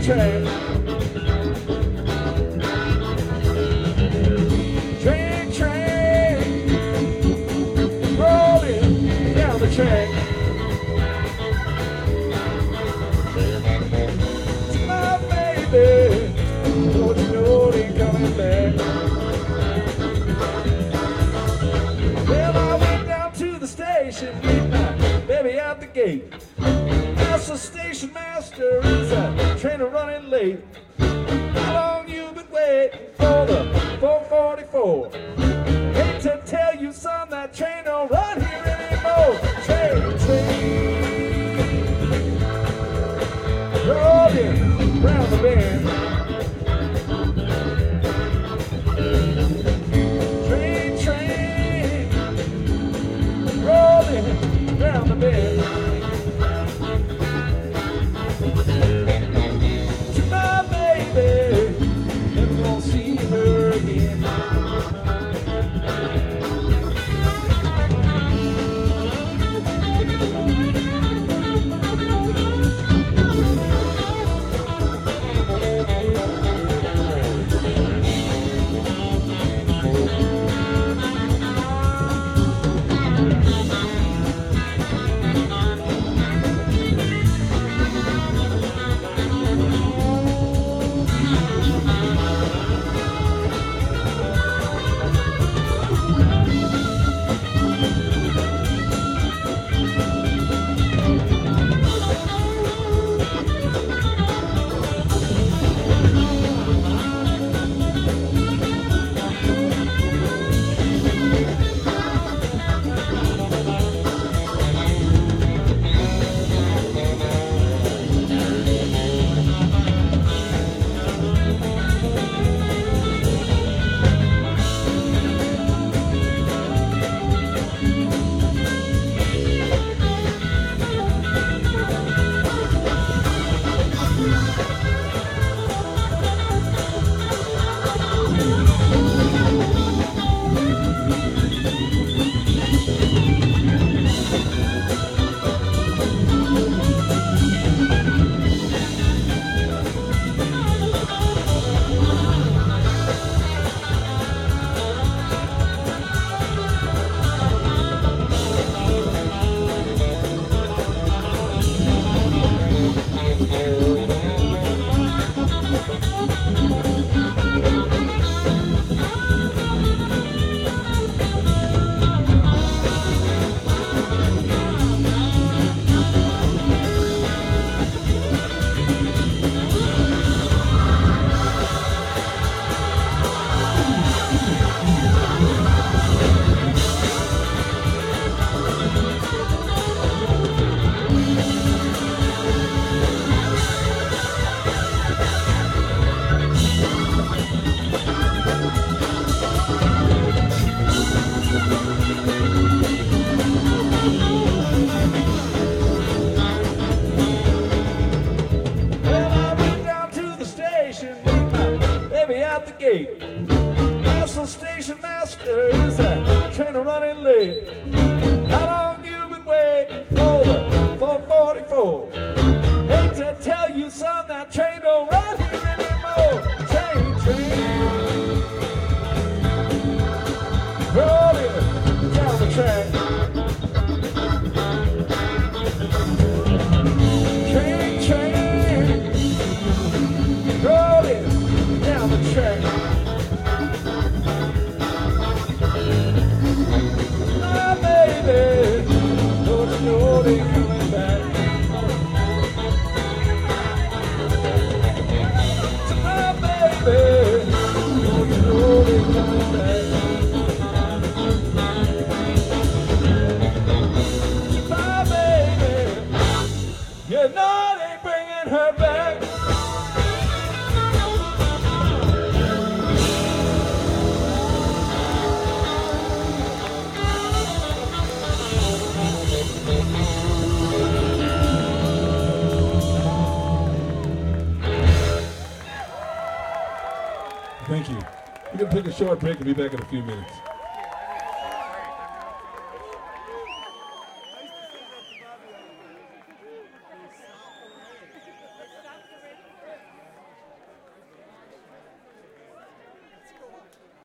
track. Train, train, rolling down the track. My baby, don't you know they coming back? Well, I went down to the station, meet my baby out the gate. That's the station master, is a train running late. How long you been waiting for the 444? Hate to tell you, son, that train don't run here anymore. Train, train, rolling round the bend. Train, train, rolling round the bend. To my baby, never gonna see her again. Out the gate. That's the station master, is that train running late? How long you been waiting for the 444? Hate to tell you, son, that train don't run here anymore. Train, train, rolling down the track. Train, train, rolling down the track. My baby, don't you know they coming back? To my baby, don't you know they coming back? To my baby, you know they bringing her back. Thank you. We're going to take a short break and be back in a few minutes.